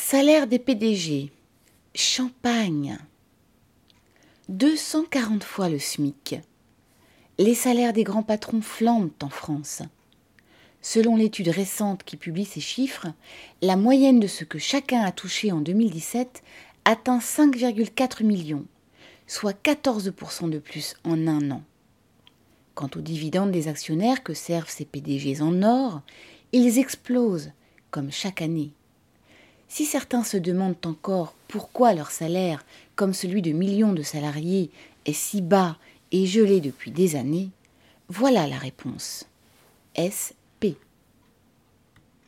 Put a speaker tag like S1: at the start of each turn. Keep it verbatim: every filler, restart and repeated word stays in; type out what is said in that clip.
S1: Salaire des P D G. Champagne. deux cent quarante fois le SMIC. Les salaires des grands patrons flambent en France. Selon l'étude récente qui publie ces chiffres, la moyenne de ce que chacun a touché en deux mille dix-sept atteint cinq virgule quatre millions, soit quatorze pour cent de plus en un an. Quant aux dividendes des actionnaires que servent ces P D Gs en or, ils explosent, comme chaque année. Si certains se demandent encore pourquoi leur salaire, comme celui de millions de salariés, est si bas et gelé depuis des années, voilà la réponse. Est-ce